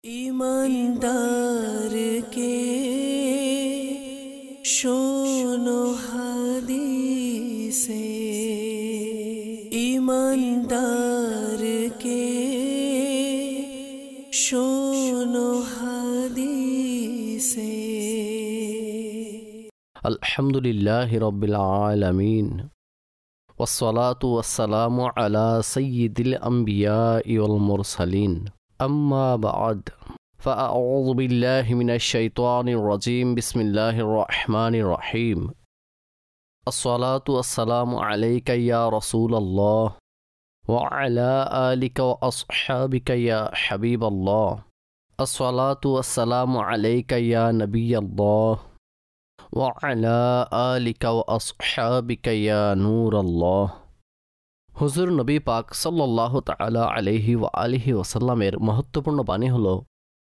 ईमानदार के शोनो हदीसे, ईमानदार के शोनो हदीसे। अल्हम्दुलिल्लाहि रब्बिल आलमीन वस्सलातु वस्सलामु अला सय्यिदिल अंबियाइ वल मुरसलीन अम्मा बअद फ़अऊज़ु बिल्लाहि मिनश शैतानिर रजीम बिस्मिल्लाहिर रहमानिर रहीम। अस्सलातु वस्सलामु अलैका या रसूलल्लाह व अला आलिका व अस्हाबिका या हबीबल्लाह। अस्सलातु वस्सलामु अलैका या नबियल्लाह व अला आलिका व अस्हाबिका या नूरल्लाह। হুজুর নবী পাক সাল্লাল্লাহু তাআলা আলাইহি ওয়া আলিহি ওয়াসাল্লামের মহত্বপূর্ণ বাণী হলো,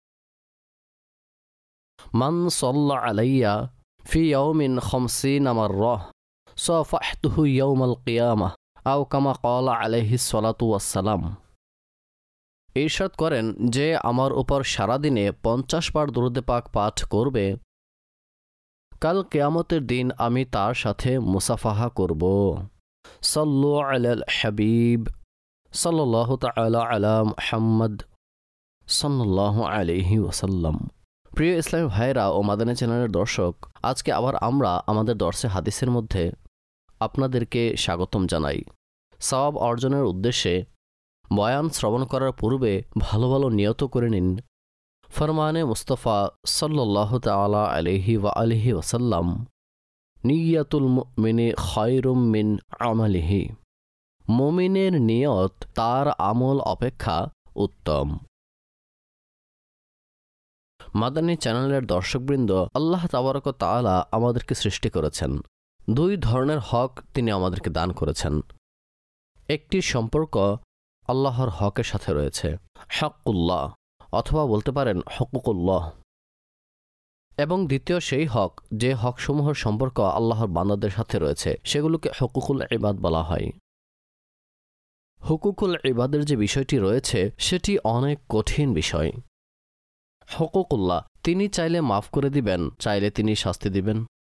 মান সাল্লা আলাইয়া ফি ইয়াউমিন 50 মাররাহ সাফাহতুহু ইয়াউমাল কিয়ামাহ আও কামা ক্বালা আলাইহিস সালাতু ওয়াস সালাম। ইরশাদ করেন, যে আমার উপর সারাদিনে 50 বার দুরূদ পাক পাঠ করবে, কাল কিয়ামতের দিন আমি তার সাথে মুসাফাহা করব। সাল্লু আলাল হাবিব সাল্লাল্লাহু তাআলা আলা মুহাম্মদ সাল্লাল্লাহু আলাইহি ওয়াসাল্লাম। প্রিয় ইসলামী ভাইরা ও মাদানী চ্যানেলের দর্শক, আজকে আবার আমরা আমাদের দর্সে হাদিসের মধ্যে আপনাদেরকে স্বাগতম জানাই। সওয়াব অর্জনের উদ্দেশ্যে বয়ান শ্রবণ করার পূর্বে ভালো ভালো নিয়ত করে নিন। ফরমানে মুস্তাফা সাল্লাল্লাহু তাআলা আলাইহি ওয়া আলিহি ওয়াসাল্লাম, নিয়াতুল মুমিনি খায়রুম মিন আমালিহি। মুমিনের নিয়ত তার আমল অপেক্ষা উত্তম। মাদানী চ্যানেলের দর্শকবৃন্দ, আল্লাহ তাবারক ওয়া তাআলা আমাদেরকে সৃষ্টি করেছেন। দুই ধরনের হক তিনি আমাদেরকে দান করেছেন। একটি সম্পর্ক আল্লাহর হকের সাথে রয়েছে, হকুল্লাহ, অথবা বলতে পারেন হুকুকুল্লাহ। এবং দ্বিতীয় সেই হক, যে হকসমূহের সম্পর্ক আল্লাহর বান্দাদের সাথে রয়েছে, সেগুলোকে হুকুকুল ইবাদ বলা হয়। হুকুকুল ইবাদের যে বিষয়টি রয়েছে সেটি অনেক কঠিন বিষয়। হুকুকুল্লাহ, তিনি চাইলে মাফ করে দিবেন, চাইলে তিনি শাস্তি দিবেন।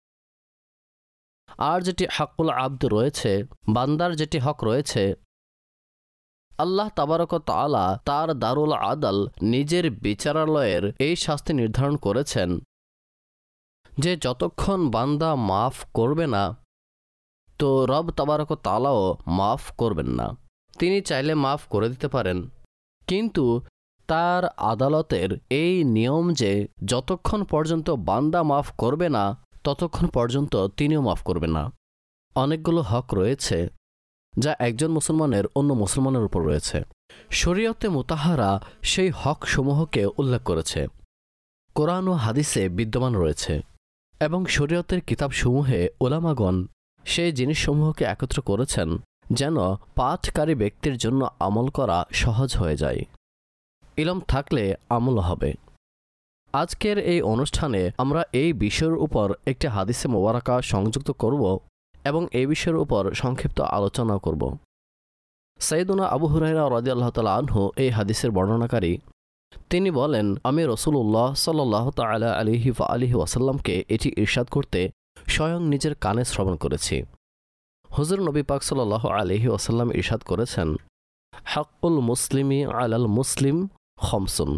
আর যেটি হকুল আব্দ রয়েছে, বান্দার যেটি হক রয়েছে, আল্লাহ তাবারক ওয়া তাআলা তার দারুল আদাল নিজের বিচারালয়ের এই শাস্তি নির্ধারণ করেছেন যে যতক্ষণ বান্দা মাফ করবে না, তো রব তাবারক ওয়া তাআলাও মাফ করবেন না। তিনি চাইলে মাফ করে দিতে পারেন, কিন্তু তার আদালতের এই নিয়ম যে যতক্ষণ পর্যন্ত বান্দা মাফ করবে না, ততক্ষণ পর্যন্ত তিনিও মাফ করবেন না। অনেকগুলো হক রয়েছে যা একজন মুসলমানের অন্য মুসলমানের উপর রয়েছে। শরীয়তে মুতাহারা সেই হক সমূহকে উল্লেখ করেছে, কোরআন ও হাদিসে বিদ্যমান রয়েছে, এবং শরীয়তের কিতাবসমূহে উলামাগণ সেই জিনিসসমূহকে একত্র করেছেন যেন পাঠকারী ব্যক্তির জন্য আমল করা সহজ হয়ে যায়। ইলম থাকলে আমল হবে। আজকের এই অনুষ্ঠানে আমরা এই বিষয়ের উপর একটি হাদিসে মোবারকা সংযুক্ত করব এবং এই বিষয়ের উপর সংক্ষিপ্ত আলোচনা করব। সাইয়্যিদুনা আবু হুরায়রা রাদিয়াল্লাহু তাআলা আনহু এই হাদিসের বর্ণনাকারী। তিনি বলেন, আমি রাসূলুল্লাহ সাল্লাল্লাহু তাআলা আলাইহি ওয়া আলিহি ওয়াসাল্লামকে এটি ইরশাদ করতে স্বয়ং নিজের কানে শ্রবণ করেছি। হুজুর নবী পাক সাল্লাল্লাহু আলাইহি ওয়াসাল্লাম ইরশাদ করেছেন, হাক্কুল মুসলিমি আলাল মুসলিম খামসুন।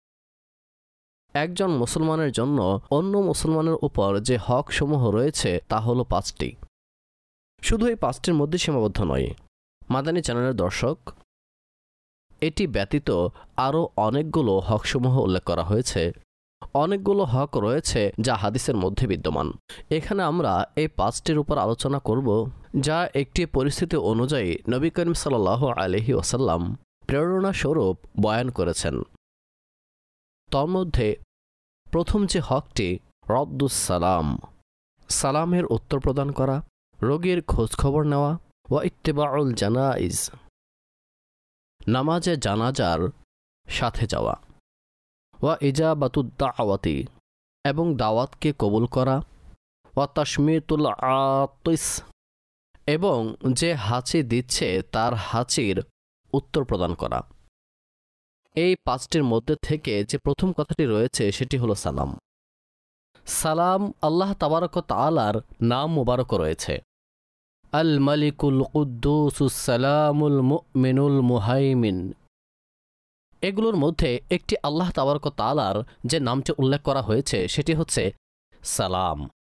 একজন মুসলমানের জন্য অন্য মুসলমানের উপর যে হক সমূহ রয়েছে তা হলো 5টি। শুধু এই 5টির মধ্যে সীমাবদ্ধ নয়। মাদানী চ্যানেলের দর্শক, এটি ব্যতীত আরও অনেকগুলো হকসমূহ উল্লেখ করা হয়েছে। অনেকগুলো হক রয়েছে যা হাদিসের মধ্যে বিদ্যমান। এখানে আমরা এই 5টির উপর আলোচনা করব যা একটি পরিস্থিতি অনুযায়ী নবী করিম সাল্লাল্লাহু আলাইহি ওয়াসাল্লাম প্রেরণা স্বরূপ বয়ান করেছেন। তার মধ্যে প্রথম যে হকটি, রদ্দুস সালাম, সালামের উত্তর প্রদান করা, রোগীর খোঁজখবর নেওয়া, ওয়া ইত্তিবাউল জানাইজ, নামাজে জানাজার সাথে যাওয়া, ওয়া ইজাবাতুদ দাওয়াতি, এবং দাওয়াতকে কবুল করা, ওয়া তাশমিতুল আতিস, এবং যে হাঁচি দিচ্ছে তার হাঁচির উত্তর প্রদান করা। এই পাঁচটির মধ্যে থেকে যে প্রথম কথাটি রয়েছে সেটি হলো সালাম। সালাম আল্লাহ তাবারক তাআলার নাম মুবারক রয়েছে, আল মালিকুল কুদ্দুসুস সালামুল মুমিনুল মুহাইমিন। এগুলোর মধ্যে একটি আল্লাহ তাবারক তাআলার যে নামটি উল্লেখ করা হয়েছে সেটি হচ্ছে সালাম।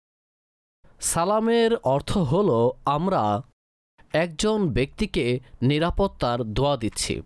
সালামের অর্থ হল আমরা একজন ব্যক্তিকে নিরাপত্তার দোয়া দিচ্ছি।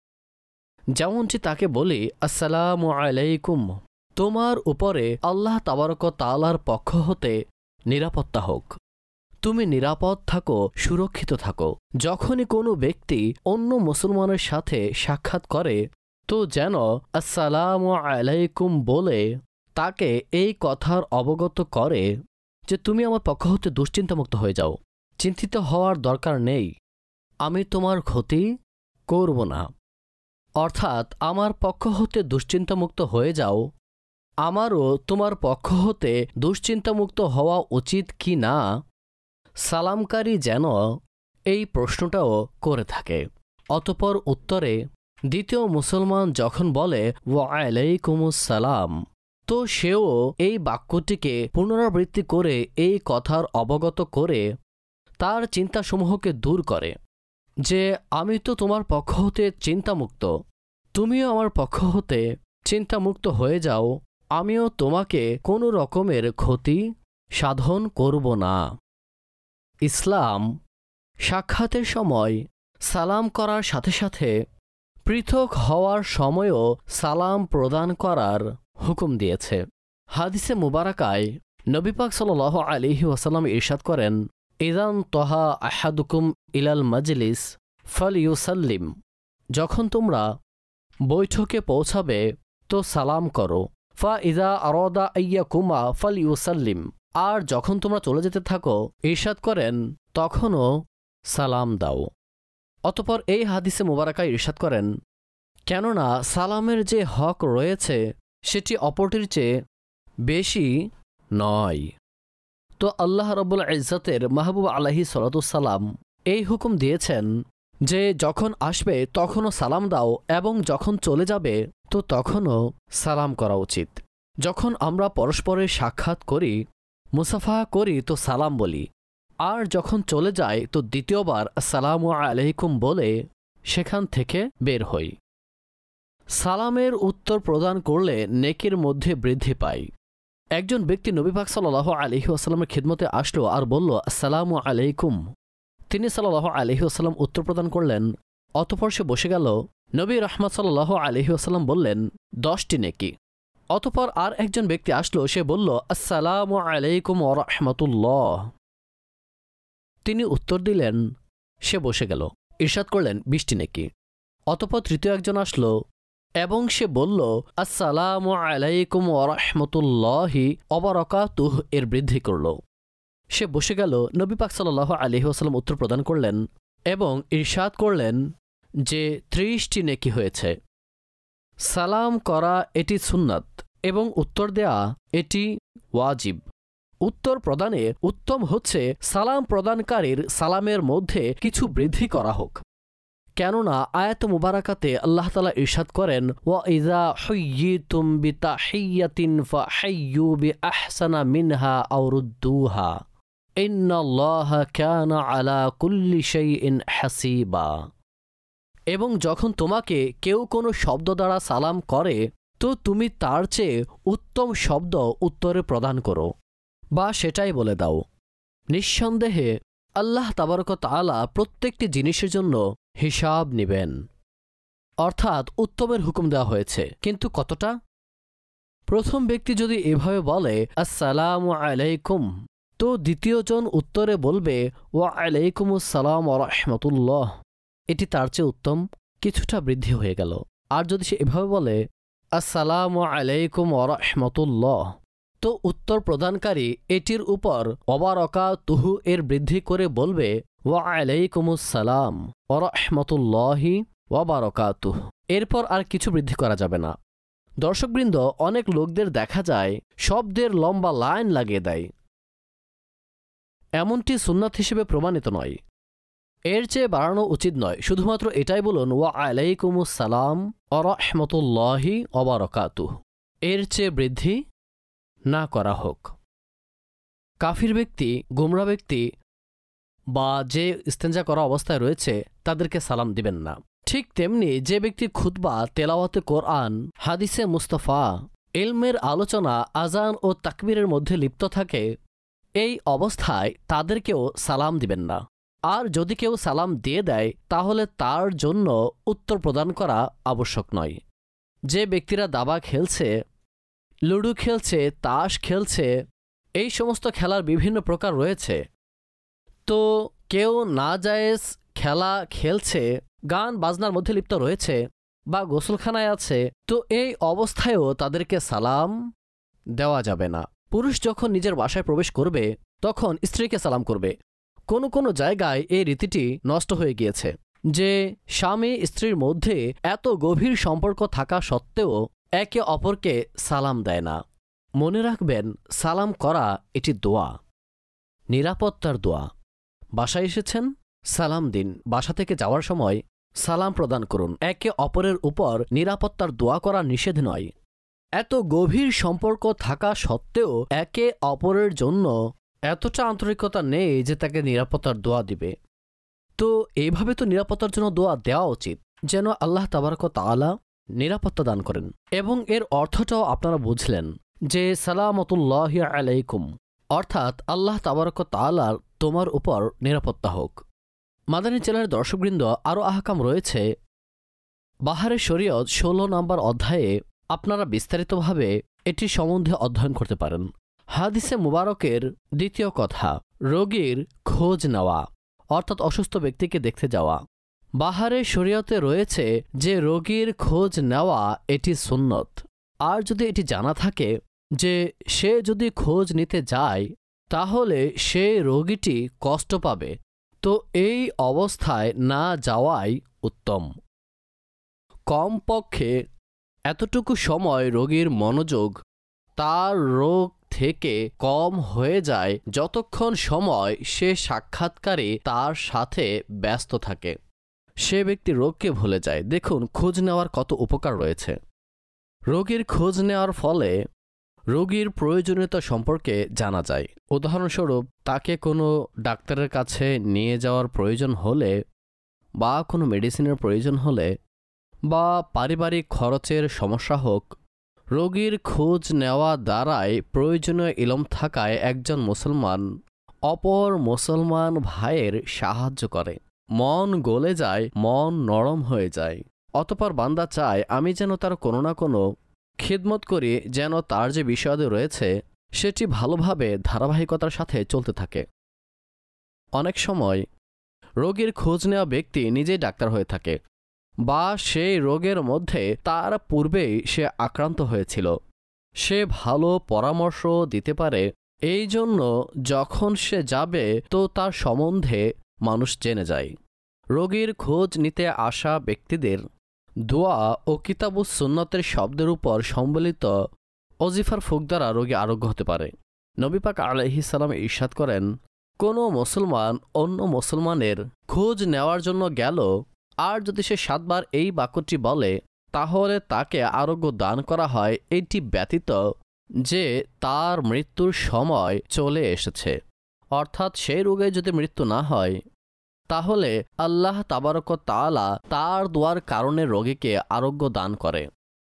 যেমনটি তাকে বলি আসসালামু আলাইকুম, তোমার উপরে আল্লাহ তাবারক তাআলার পক্ষ হতে নিরাপত্তা হোক, তুমি নিরাপদ থাকো, সুরক্ষিত থাকো। যখনই কোনো ব্যক্তি অন্য মুসলমানের সাথে সাক্ষাৎ করে তো যেন আসসালামু আলাইকুম বলে তাকে এই কথার অবগত করে যে তুমি আমার পক্ষ হতে দুশ্চিন্তামুক্ত হয়ে যাও, চিন্তিত হওয়ার দরকার নেই, আমি তোমার ক্ষতি করব না। অর্থাৎ আমার পক্ষ হতে দুশ্চিন্তামুক্ত হয়ে যাও, আমারও তোমার পক্ষ হতে দুশ্চিন্তামুক্ত হওয়া উচিত কি না, সালামকারী যেন এই প্রশ্নটাও করে থাকে। অতঃপর উত্তরে দ্বিতীয় মুসলমান যখন বলে ওয়ালাইকুমুস সালাম, তো সেও এই বাক্যটিকে পুনরাবৃত্তি করে এই কথার অবগত করে তার চিন্তাসমূহকে দূর করে যে আমি তো তোমার পক্ষ হতে চিন্তামুক্ত, তুমিও আমার পক্ষ হতে চিন্তামুক্ত হয়ে যাও, আমিও তোমাকে কোনো রকমের ক্ষতি সাধন করব না। ইসলাম সাক্ষাতের সময় সালাম করার সাথে সাথে পৃথক হওয়ার সময়ও সালাম প্রদান করার হুকুম দিয়েছে। হাদিসে মুবারাকায় নবী পাক সাল্লাল্লাহু আলাইহি ওয়াসাল্লাম ইরশাদ করেন, ইযান তাহা আহাদুকুম ইলাল মাজলিস ফালইউসাল্লিম, যখন তোমরা বৈঠকে পৌঁছাবে তো সালাম করো। ফা ইযা আরাদা আইয়াকুমা ফালইউসাল্লিম, আর যখন তোমরা চলে যেতে থাকো ইরশাদ করেন তখনও সালাম দাও। অতঃপর এই হাদিসে মুবারাকায় ইরশাদ করেন, কেননা সালামের যে হক রয়েছে সেটি অপরটির চেয়ে বেশি নয়। তো আল্লাহ রাব্বুল ইজ্জতের মাহবুব আলাইহিস সালাতুস সালাম এই হুকুম দিয়েছেন যে যখন আসবে তখনও সালাম দাও এবং যখন চলে যাবে তো তখনও সালাম করা উচিত। যখন আমরা পরস্পরের সাক্ষাৎ করি, মুসাফা করি তো সালাম বলি, আর যখন চলে যায় তো দ্বিতীয়বার আসসালামু আলাইকুম বলে সেখান থেকে বের হই। সালামের উত্তর প্রদান করলে নেকির মধ্যে বৃদ্ধি পায়। একজন ব্যক্তি নবী পাক সাল্লাল্লাহু আলাইহি ওয়াসাল্লামের খিদমতে আসলো আর বলল আসসালামু আলাইকুম। তিনি সাল্লাল্লাহু আলাইহি ওয়াসাল্লাম উত্তর প্রদান করলেন। অতঃপর সে বসে গেল। নবী রাহমাত সাল্লাল্লাহু আলাইহি ওয়াসাল্লাম বললেন 10টি নেকি। অতঃপর আর একজন ব্যক্তি আসলো, সে বলল আসসালামু আলাইকুম ওয়া রাহমাতুল্লাহ। তিনি উত্তর দিলেন, সে বসে গেল। ইরশাদ করলেন 20টি নেকি। অতঃপর তৃতীয় একজন আসলো এবং সে বলল আসসালামু আলাইকুম ওয়া রাহমাতুল্লাহি ওয়া বারাকাতুহু, এর বৃদ্ধি করল। সে বসে গেল। নবী পাক সাল্লাল্লাহু আলাইহি ওয়াসাল্লাম উত্তর প্রদান করলেন এবং ইরশাদ করলেন যে 30টি নেকি হয়েছে। সালাম করা এটি সুন্নাত এবং উত্তর দেয়া এটি ওয়াজিব। উত্তর প্রদানে উত্তম হচ্ছে সালাম প্রদানকারীর সালামের মধ্যে কিছু বৃদ্ধি করা হোক, কেননা আয়াত মুবারাকাতে আল্লাহ তাআলা ইরশাদ করেন ওয়া ইযা হুয়্যিতুম বিতাহিয়্যাতিন ফাহাইয়্যু বিআহসানা মিনহা আও রুদ্দুহা ইন্নাল্লাহা কানা আলা কুল্লি শাইইন হাসিবা। এবং যখন তোমাকে কেউ কোনো শব্দ দ্বারা সালাম করে তো তুমি তার চেয়ে উত্তম শব্দ উত্তরে প্রদান করো বা সেটাই বলে দাও। নিঃসন্দেহে আল্লাহ তাবারক তাআলা প্রত্যেকটি জিনিসের জন্য হিসাব নেবেন। অর্থাৎ উত্তমের হুকুম দেওয়া হয়েছে, কিন্তু কতটা? প্রথম ব্যক্তি যদি এভাবে বলে আসসালামু আলাইকুম তো দ্বিতীয়জন উত্তরে বলবে ওয়া আলাইকুমুস সালাম ওয়া রাহমাতুল্লাহ, এটি তার চেয়ে উত্তম, কিছুটা বৃদ্ধি হয়ে গেল। আর যদি সে এভাবে বলে আসসালামু আলাইকুম ওয়া রাহমাতুল্লাহ তো উত্তর প্রদানকারী এটির উপর ওয়া বারাকাতুহু এর বৃদ্ধি করে বলবে ওয়া আলাইকুমুস সালাম ওয়া রাহমাতুল্লাহি ওয়া বারাকাতুহু, এরপর আর কিছু বৃদ্ধি করা যাবে না। দর্শকবৃন্দ, অনেক লোকদের দেখা যায় শব্দের লম্বা লাইন লাগিয়ে দেয়। এমনটি সুন্নাত হিসেবে প্রমাণিত নয়। এর চেয়ে বাড়ানো উচিত নয়, শুধুমাত্র এটাই বলুন ওয়া আলাইকুমুস সালাম ওয়া রাহমাতুল্লাহি ওয়া বারাকাতুহু। এর চেয়ে বৃদ্ধি না করা হোক। কাফির ব্যক্তি, গোমরা ব্যক্তি বা যে ইস্তেঞ্জা করা অবস্থায় রয়েছে তাদেরকে সালাম দিবেন না। ঠিক তেমনি যে ব্যক্তি খুতবা, তেলাওয়াতে কোরআন, হাদিসে মুস্তাফা, ইলমের আলোচনা, আজান ও তাকবীরের মধ্যে লিপ্ত থাকে, এই অবস্থায় তাদেরকেও সালাম দিবেন না। আর যদি কেউ সালাম দিয়ে দেয় তাহলে তার জন্য উত্তর প্রদান করা আবশ্যক নয়। যে ব্যক্তিরা দাবা খেলছে, লুডো খেলছে, তাস খেলছে, এই সমস্ত খেলার বিভিন্ন প্রকার রয়েছে, তো কেউ নাজায়েজ খেলা খেলছে, গান বাজনার মধ্যে লিপ্ত রয়েছে বা গোসলখানায় আছে, তো এই অবস্থায়ও তাদেরকে সালাম দেওয়া যাবে না। পুরুষ যখন নিজের বাসায় প্রবেশ করবে তখন স্ত্রীকে সালাম করবে। কোনো কোনো জায়গায় এই রীতিটি নষ্ট হয়ে গিয়েছে যে স্বামী স্ত্রীর মধ্যে এত গভীর সম্পর্ক থাকা সত্ত্বেও একে অপরকে সালাম দেয় না। মনে রাখবেন, সালাম করা এটি দোয়া, নিরাপত্তার দোয়া। বাসায় এসেছেন, সালাম দিন। বাসা থেকে যাওয়ার সময় সালাম প্রদান করুন। একে অপরের উপর নিরাপত্তার দোয়া করা নিষেধ নয়। এত গভীর সম্পর্ক থাকা সত্ত্বেও একে অপরের জন্য এতটা আন্তরিকতা নেই যে তাকে নিরাপত্তার দোয়া দিবে। তো এইভাবে তো নিরাপত্তার জন্য দোয়া দেওয়া উচিত, যেন আল্লাহ তাবারক তাআলা নিরাপত্তা দান করেন। এবং এর অর্থটাও আপনারা বুঝলেন যে সালামতুল্লাহি আলাইকুম, অর্থাৎ আল্লাহ তাবারক তাআলার তোমার উপর নিরাপত্তা হোক। মাদানী চ্যানেলের দর্শকবৃন্দ, আরও আহকাম রয়েছে বাহারে শরীয়ত 16 নম্বর অধ্যায়ে। আপনারা বিস্তারিতভাবে এটি সম্বন্ধে অধ্যয়ন করতে পারেন। হাদিসে মুবারকের দ্বিতীয় কথা, রোগীর খোঁজ নেওয়া, অর্থাৎ অসুস্থ ব্যক্তিকে দেখতে যাওয়া। বাহারে শরীয়তে রয়েছে যে রোগীর খোঁজ নেওয়া এটি সুন্নত। আর যদি এটি জানা থাকে যে সে যদি খোঁজ নিতে যায় তাহলে সে রোগীটি কষ্ট পাবে, তো এই অবস্থায় না যাওয়াই উত্তম। কমপক্ষে এতটুকু সময় রোগীর মনোযোগ তার রোগ থেকে কম হয়ে যায় যতক্ষণ সময় সে সাক্ষাৎকারে তার সাথে ব্যস্ত থাকে, সে ব্যক্তি রোগকে ভুলে যায়। দেখুন, খোঁজ নেওয়ার কত উপকার রয়েছে। রোগীর খোঁজ নেওয়ার ফলে রোগীর প্রয়োজনীয়তা সম্পর্কে জানা যায়। উদাহরণস্বরূপ, তাকে কোনো ডাক্তারের কাছে নিয়ে যাওয়ার প্রয়োজন হলে বা কোনো মেডিসিনের প্রয়োজন হলে বা পারিবারিক খরচের সমস্যা হোক, রোগীর খোঁজ নেওয়া দ্বারাই প্রয়োজনীয় ইলম থাকায় একজন মুসলমান অপর মুসলমান ভাইয়ের সাহায্য করে। মন গলে যায়, মন নরম হয়ে যায়। অতঃপর বান্দা চায় আমি যেন তার কোনো না কোনো খিদমত করি, যেন তার যে বিষয় রয়েছে সেটি ভালোভাবে ধারাবাহিকতার সাথে চলতে থাকে। অনেক সময় রোগীর খোঁজ নেওয়া ব্যক্তি নিজেই ডাক্তার হয়ে থাকে বা সেই রোগের মধ্যে তার পূর্বেই সে আক্রান্ত হয়েছিল। সে ভালো পরামর্শ দিতে পারে, এই জন্য যখন সে যাবে তো তার সম্বন্ধে মানুষ জেনে যায়। রোগীর খোঁজ নিতে আসা ব্যক্তিদের দোয়া ও কিতাবুস সুন্নতের শব্দের উপর সম্বলিত অজিফার ফুক দ্বারা রোগী আরোগ্য হতে পারে। নবী পাক আলাইহিস সালাম ইরশাদ করেন, কোনো মুসলমান অন্য মুসলমানের খোঁজ নেওয়ার জন্য গেল, আর যদি সে 7 বার এই বাক্যটি বলে তাহলে তাকে আরোগ্য দান করা হয়, এটি ব্যতীত যে তার মৃত্যুর সময় চলে এসেছে। অর্থাৎ সেই রোগে যদি মৃত্যু না হয় তাহলে আল্লাহ তাবারক তাআলা তার দোয়ার কারণে রোগীকে আরোগ্য দান করে।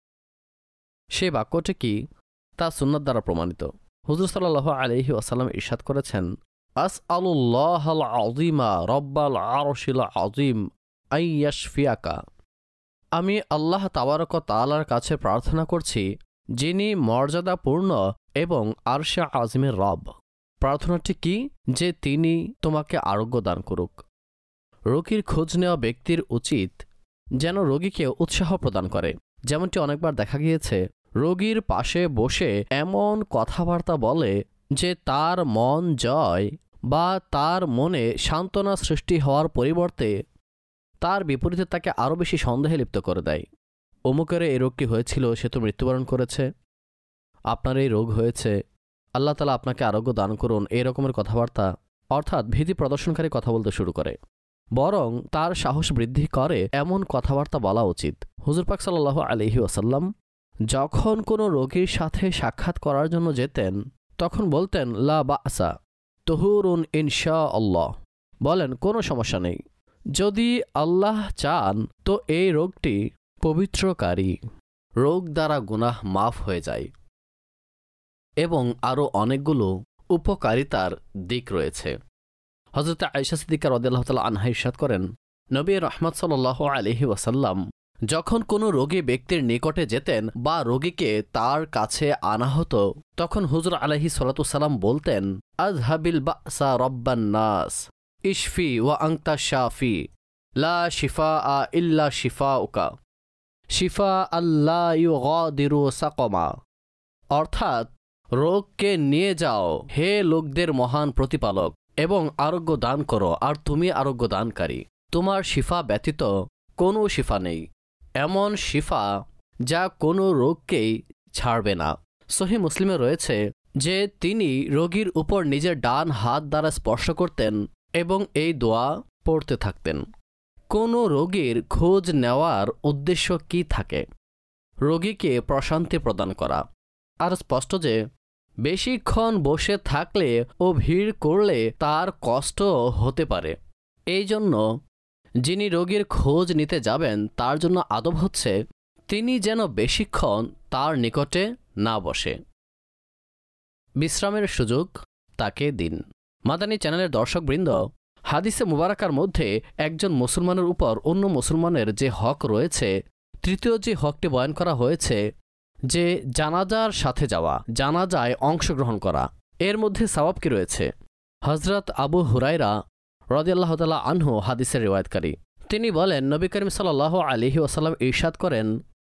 সেই বাক্যটি কি তা সুন্নাত দ্বারা প্রমাণিত। হুজুর সাল্লাল্লাহু আলাইহি ওয়াসাল্লাম ইরশাদ করেছেন, আসআলুল্লাহাল আযীমা রব্বাল আরশিল আযীম আইয়াশফিয়াকা। আমি আল্লাহ তাবারক তাআলার কাছে প্রার্থনা করছি যিনি মর্যাদাপূর্ণ এবং আরশে আযীমের রব। প্রার্থনাটি কি? যে তিনি তোমাকে আরোগ্য দান করুক। রোগীর খোঁজ নেওয়া ব্যক্তির উচিত যেন রোগীকে উৎসাহ প্রদান করে। যেমনটি অনেকবার দেখা গিয়েছে, রোগীর পাশে বসে এমন কথাবার্তা বলে যে তার মন জয় বা তার মনে সান্ত্বনা সৃষ্টি হওয়ার পরিবর্তে তার বিপরীতে তাকে আরও বেশি সন্দেহে লিপ্ত করে দেয়। অমুকের এই রোগটি হয়েছিল, সে তো মৃত্যুবরণ করেছে, আপনার এই রোগ হয়েছে, আল্লাহ তাআলা আপনাকে আরোগ্য দান করুন, এই রকমের কথাবার্তা, অর্থাৎ ভীতি প্রদর্শনকারী কথা বলতে শুরু করে। বরং তার সাহস বৃদ্ধি করে এমন কথাবার্তা বলা উচিত। হুজুর পাক সাল্লাল্লাহু আলাইহি ওয়াসাল্লাম যখন কোনো রোগীর সাথে সাক্ষাৎ করার জন্য যেতেন তখন বলতেন লা বাসা তুহুরুন ইনশাআল্লাহ, বলেন কোনো সমস্যা নেই, যদি আল্লাহ চান তো এই রোগটি পবিত্রকারী, রোগ দ্বারা গুনাহ মাফ হয়ে যায়। এবং আরও অনেকগুলো উপকারিতার দিক রয়েছে। হযরত আয়েশা সিদ্দিকা রাদিয়াল্লাহু তাআলা আনহা ইরশাদ করেন, নবী রাহমাত সাল্লাল্লাহু আলাইহি ওয়াসাল্লাম যখন কোনো রোগী ব্যক্তির নিকটে যেতেন বা রোগীকে তার কাছে আনা হতো তখন হুজুর আলাইহিস সালাতু সালাম বলতেন, আযহাবিল বাসা রব্বান নাস ইশফি ওয়া আনতা শাফি লা শিফাআ ইল্লা শিফাউকা শিফা আল্লা ইউগাদিরু সাকমা। অর্থাৎ রোগকে নিয়ে যাও হে লোকদের মহান প্রতিপালক এবং আরোগ্য দান করো, আর তুমি আরোগ্য দানকারী, তোমার শিফা ব্যতীত কোনো শিফা নেই, এমন শিফা যা কোনো রোগকেই ছাড়বে না। সহিহ মুসলিমে রয়েছে যে তিনি রোগীর উপর নিজের ডান হাত দ্বারা স্পর্শ করতেন এবং এই দোয়া পড়তে থাকতেন। কোনো রোগীর খোঁজ নেওয়ার উদ্দেশ্য কি থাকে? রোগীকে প্রশান্তি প্রদান করা। আর স্পষ্ট যে বেশিক্ষণ বসে থাকলে ও ভিড় করলে তার কষ্ট হতে পারে। এই জন্য যিনি রোগীর খোঁজ নিতে যাবেন তার জন্য আদব হচ্ছে তিনি যেন বেশিক্ষণ তার নিকটে না বসে। বিশ্রামের সুযোগ তাকে দিন। মাদানী চ্যানেলের দর্শকবৃন্দ, হাদিসে মুবারাকার মধ্যে একজন মুসলমানের উপর অন্য মুসলমানের যে হক রয়েছে, তৃতীয় যে হকটি বয়ান করা হয়েছে যে জানাজার সাথে যাওয়া, জানাজায় অংশগ্রহণ করা, এর মধ্যে সওয়াব কি রয়েছে? হযরত আবু হুরায়রা রাদিয়াল্লাহু তাআলা আনহু হাদিসের রিওয়ায়াতকারী, তিনি বলেন নবী করিম সাল্লাল্লাহু আলাইহি ওয়াসাল্লাম ইরশাদ করেন,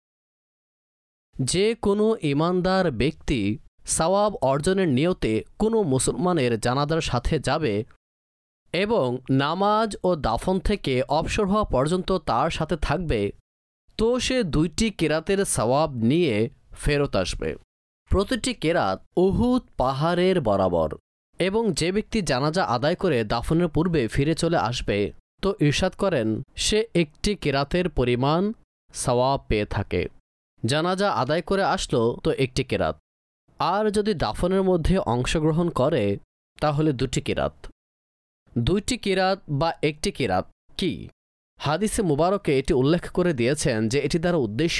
যে কোনো ঈমানদার ব্যক্তি সওয়াব অর্জনের নিয়তে কোনো মুসলমানের জানাজার সাথে যাবে এবং নামাজ ও দাফন থেকে অবসর হওয়া পর্যন্ত তার সাথে থাকবে, তো সে 2টি কেরাতের সওয়াব নিয়ে ফেরত আসবে, প্রতিটি কেরাত উহুদ পাহাড়ের বরাবর। এবং যে ব্যক্তি জানাজা আদায় করে দাফনের পূর্বে ফিরে চলে আসবে তো ইরশাদ করেন সে 1টি কেরাতের পরিমাণ সওয়াব পেয়ে থাকে। জানাজা আদায় করে আসলো তো 1টি কেরাত, আর যদি দাফনের মধ্যে অংশগ্রহণ করে তাহলে 2টি কেরাত। 2টি কেরাত বা 1টি কেরাত কি? হাদিসে মুবারকে এটি উল্লেখ করে দিয়েছেন যে এটি দ্বারা উদ্দেশ্য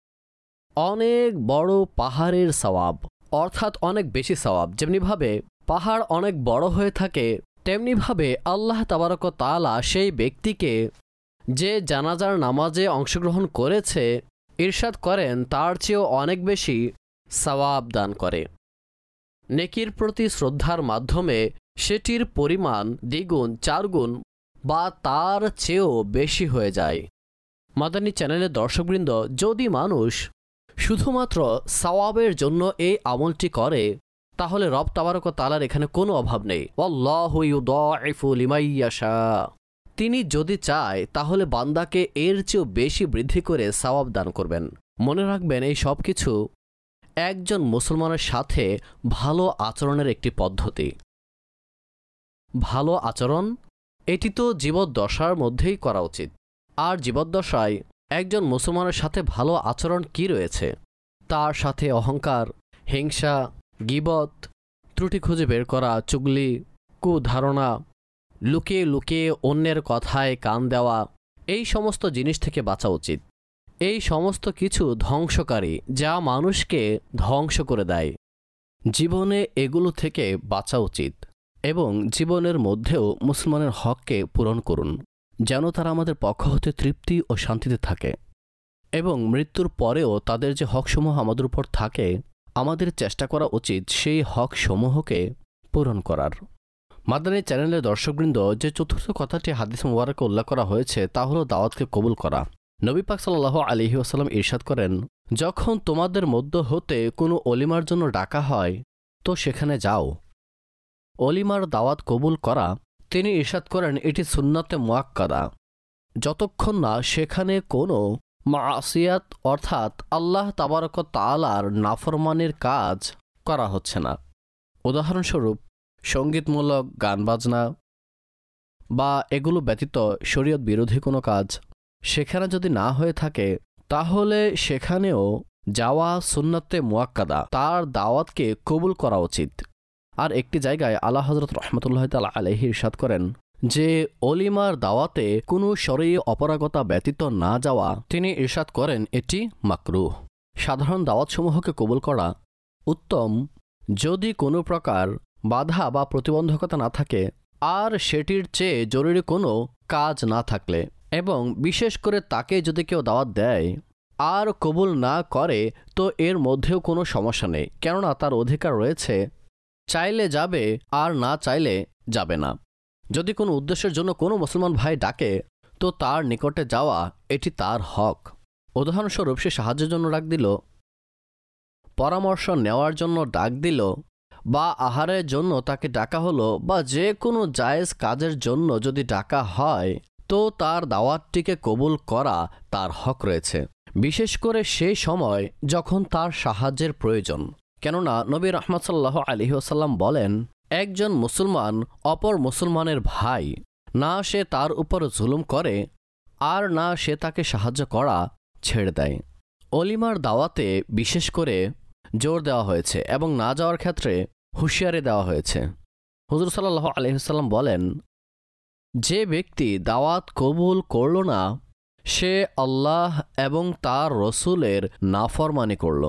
অনেক বড় পাহাড়ের সওয়াব, অর্থাৎ অনেক বেশি সওয়াব। যেমনিভাবে পাহাড় অনেক বড় হয়ে থাকে তেমনিভাবে আল্লাহ তাবারক ওয়া তাআলা সেই ব্যক্তিকে যে জানাজার নামাজে অংশগ্রহণ করেছে ইরশাদ করেন তার চেয়েও অনেক বেশি সওয়াব দান করে। নেকির প্রতি শ্রদ্ধার মাধ্যমে সেটির পরিমাণ দ্বিগুণ, 4 গুণ বা তার চেয়েও বেশি হয়ে যায়। মাদানী চ্যানেলের দর্শকবৃন্দ, যদি মানুষ শুধুমাত্র সওয়াবের জন্য এই আমলটি করে তাহলে রব তাবারক ওয়া তাআলার এখানে কোনো অভাব নেই। আল্লাহু ইউদাইফু লিমান ইয়াশা, তিনি যদি চায় তাহলে বান্দাকে এর চেয়েও বেশি বৃদ্ধি করে সওয়াব দান করবেন। মনে রাখবেন এই সব কিছু একজন মুসলমানের সাথে ভালো আচরণের একটি পদ্ধতি। ভালো আচরণ এটি তো জীবদ্দশার মধ্যেই করা উচিত। আর জীবদ্দশায় একজন মুসলমানের সাথে ভালো আচরণ কি রয়েছে? তার সাথে অহংকার, হিংসা, গীবত, ত্রুটি খুঁজে বের করা, চুগলি, কুধারণা, লুকিয়ে লুকিয়ে অন্যের কথায় কান দেওয়া, এই সমস্ত জিনিস থেকে বাঁচা উচিত। এই সমস্ত কিছু ধ্বংসকারী, যা মানুষকে ধ্বংস করে দেয়। জীবনে এগুলো থেকে বাঁচা উচিত এবং জীবনের মধ্যেও মুসলমানের হককে পূরণ করুন, যেন তারা আমাদের পক্ষ হতে তৃপ্তি ও শান্তিতে থাকে এবং মৃত্যুর পরেও তাদের যে হকসমূহ আমাদের উপর থাকে আমাদের চেষ্টা করা উচিত সেই হকসমূহকে পূরণ করার। মাদানী চ্যানেলের দর্শকবৃন্দ, যে চতুর্থ কথাটি হাদিস মুবারকে উল্লেখ করা হয়েছে তা হলো দাওয়াতকে কবুল করা। নবী পাক সাল্লাল্লাহু আলাইহি ওয়াসাল্লাম ইরশাদ করেন, যখন তোমাদের মধ্য হতে কোনো অলিমার জন্য ডাকা হয় তো সেখানে যাও। অলিমার দাওয়াত কবুল করা, তিনি ইরশাদ করেন, এটি সুন্নাতে মুআক্কাদা, যতক্ষণ না সেখানে কোনো মাসিয়াত অর্থাৎ আল্লাহ তাবারক ওয়া তাআলার নাফরমানির কাজ করা হচ্ছে না। উদাহরণস্বরূপ সঙ্গীতমূলক গান বাজনা বা এগুলো ব্যতীত শরীয়ত বিরোধী কোনো কাজ সেখানে যদি না হয়ে থাকে, তাহলে সেখানেও যাওয়া সুন্নাতে মুয়াক্কাদা, তার দাওয়াতকে কবুল করা উচিত। আর একটি জায়গায় আলা হযরত রাহমাতুল্লাহ তাআলা আলাইহি ইরশাদ করেন যে অলিমার দাওয়াতে কোনো শরঈ অপরাগতা ব্যতীত না যাওয়া, তিনি ইরশাদ করেন এটি মাকরুহ। সাধারণ দাওয়াতসমূহকে কবুল করা উত্তম যদি কোনো প্রকার বাধা বা প্রতিবন্ধকতা না থাকে, আর সেটির চেয়ে জরুরি কোনো কাজ না থাকলে, এবং বিশেষ করে তাকে যদি কেউ দাওয়াত দেয় আর কবুল না করে তো এর মধ্যেও কোনো সমস্যা নেই, কেননা তার অধিকার রয়েছে চাইলে যাবে আর না চাইলে যাবে না। যদি কোনো উদ্দেশ্যের জন্য কোনো মুসলমান ভাই ডাকে তো তার নিকটে যাওয়া এটি তার হক। উদাহরণস্বরূপ সে সাহায্যের জন্য ডাক দিল, পরামর্শ নেওয়ার জন্য ডাক দিল, বা আহারের জন্য তাকে ডাকা হলো, বা যে কোনো জায়েজ কাজের জন্য যদি ডাকা হয় তো তার দাওয়াতটিকে কবুল করা তার হক রয়েছে, বিশেষ করে সেই সময় যখন তার সাহায্যের প্রয়োজন। কেননা নবী রাহমাত সাল্লাল্লাহু আলাইহি ওয়াসাল্লাম বলেন, একজন মুসলমান অপর মুসলমানের ভাই, না সে তার উপর জুলুম করে আর না সে তাকে সাহায্য করা ছেড়ে দেয়। অলিমার দাওয়াতে বিশেষ করে জোর দেওয়া হয়েছে এবং না যাওয়ার ক্ষেত্রে হুঁশিয়ারি দেওয়া হয়েছে। হুজুর সাল্লাল্লাহু আলাইহি ওয়াসাল্লাম বলেন, যে ব্যক্তি দাওয়াত কবুল করল না সে আল্লাহ এবং তার রসুলের নাফরমানি করল।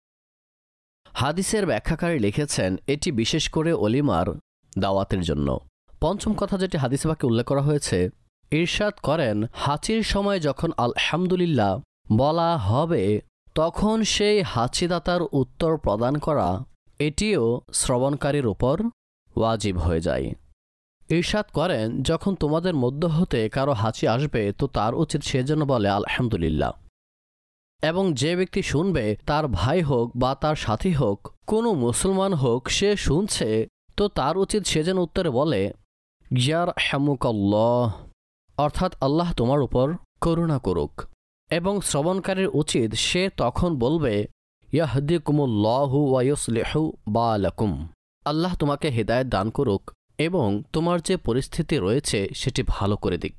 হাদিসের ব্যাখ্যাকারী লিখেছেন এটি বিশেষ করে অলিমার দাওয়াতের জন্য। পঞ্চম কথা যেটি হাদিসে পাকে উল্লেখ করা হয়েছে, ইরশাদ করেন হাঁচির সময় যখন আলহামদুলিল্লাহ বলা হবে তখন সেই হাঁচিদাতার উত্তর প্রদান করা এটিও শ্রবণকারীর উপর ওয়াজিব হয়ে যায়। ইরশাদ করেন যখন তোমাদের মধ্য হতে কারো হাঁচি আসবে তো তার উচিত সে যেন বলে আলহামদুলিল্লাহ, এবং যে ব্যক্তি শুনবে তার ভাই হোক বা তার সাথী হোক, কোনো মুসলমান হোক, সে শুনছে তো তার উচিত সে যেন উত্তরে বলে ইয়ারহামুকাল্লাহ, অর্থাৎ আল্লাহ তোমার উপর করুণা করুক। এবং শ্রবণকারীর উচিত সে তখন বলবে ইয়াহদিকুমুল্লাহু ওয়া ইউসলিহু বালাকুম, আল্লাহ তোমাকে হিদায়াত দান করুক এবং তোমার যে পরিস্থিতি রয়েছে সেটি ভালো করে দিক।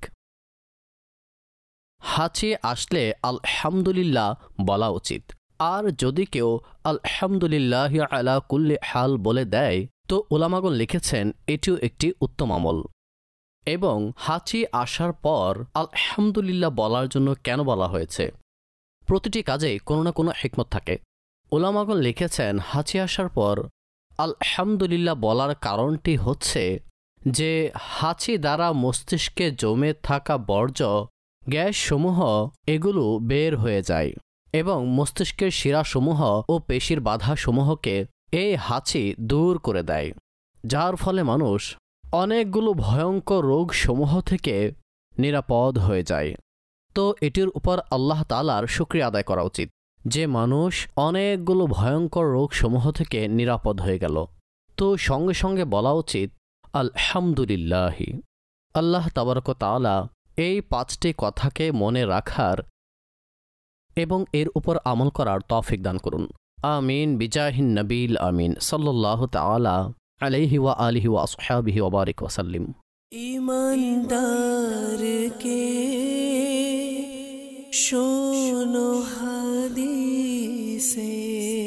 হাঁচি আসলে আলহামদুলিল্লাহ বলা উচিত, আর যদি কেউ আলহামদুলিল্লাহ আলা কুল্লি হাল বলে দেয় তো উলামাগণ লিখেছেন এটিও একটি উত্তম আমল। এবং হাঁচি আসার পর আলহামদুলিল্লাহ বলার জন্য কেন বলা হয়েছে, প্রতিটি কাজেই কোনো না কোনো হিকমত থাকে। উলামাগণ লিখেছেন হাঁচি আসার পর আলহামদুলিল্লাহ বলার কারণটি হচ্ছে যে হাঁচি দ্বারা মস্তিষ্কে জমে থাকা বর্জ্য গ্যাসসমূহ এগুলো বের হয়ে যায় এবং মস্তিষ্কের শিরাসমূহ ও পেশির বাধাসমূহকে এই হাঁচি দূর করে দেয়, যার ফলে মানুষ অনেকগুলো ভয়ঙ্কর রোগসমূহ থেকে নিরাপদ হয়ে যায়। তো এটির উপর আল্লাহ তাআলার শুকরিয়া আদায় করা উচিত যে মানুষ অনেকগুলো ভয়ঙ্কর রোগসমূহ থেকে নিরাপদ হয়ে গেল। তো সঙ্গে সঙ্গে বলা উচিত আলহামদুলিল্লাহি। আল্লাহ তাবারক তাআলা এই 5টি কথাকে মনে রাখার এবং এর উপর আমল করার তৌফিক দান করুন। আমিন বিজাহিন নবীল আমিন সাল্লাল্লাহু তাআলা আলাইহি ওয়া আলিহি ওয়া আসহাবিহি ওয়া বারিক ওয়া সাল্লিম। ईमानदार के शोनो हदीसे